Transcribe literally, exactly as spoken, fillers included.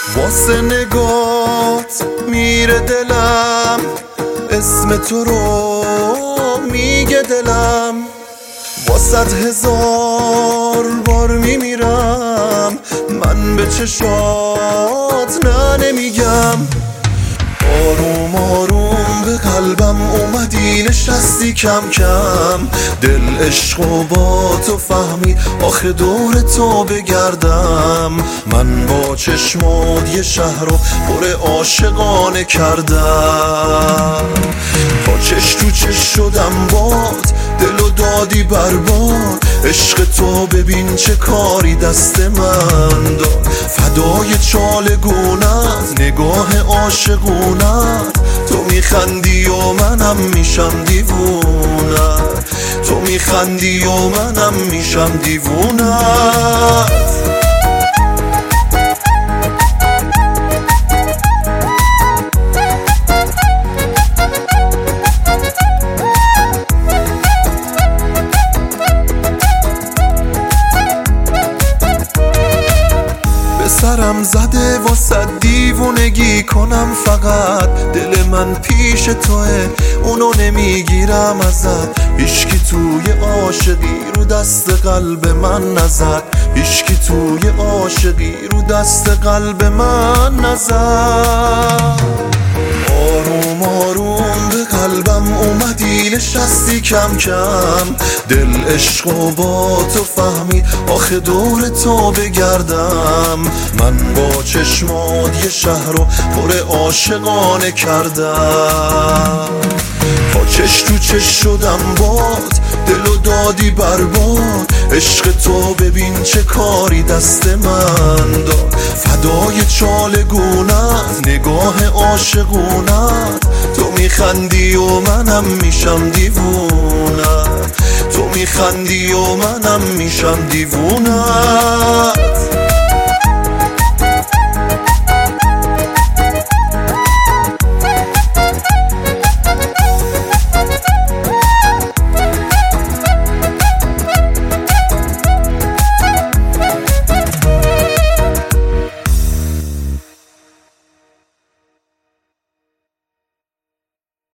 واسه نگات میره دلم، اسم تو رو میگه دلم. واسد هزار بار میمیرم، من به چشات نه نمیگم. آروم آروم به قلبم اومدی نشستی کم کم. دل عشق و با تو فهمید آخه دور تو بگردم. من با چشمات یه شهر رو پر عاشقانه کردم. تا چش تو چش شدم باد، دلو دادی برباد. عشق تو ببین چه کاری دست من داد. فدای چالگونت، نگاه عاشقونت. تو میخندی و منم میشم دیوونت. تو میخندی و منم میشم دیوونت. سرم زده واسه دیوونگی کنم فقط. دل من پیش توه اونو نمیگیرم ازت. هیچکی توی عاشقی رو دست قلب من نزد. هیچکی توی عاشقی رو دست قلب من نزد. آروم آروم به قلبم اومدی نشستی کم کم. دل عشق و با تو فهمید آخه دور تو بگردم. من با چشمات یه شهر رو پر عاشقانه کردم. تا چش تو چش شدم باد، دلو دادی برباد. عشق تو ببین چه کاری دست من داد. فدای چالگونت، نگاه عاشقونت. تو میخندی و منم میشم دیوونت. تو میخندی و منم میشم دیوونت.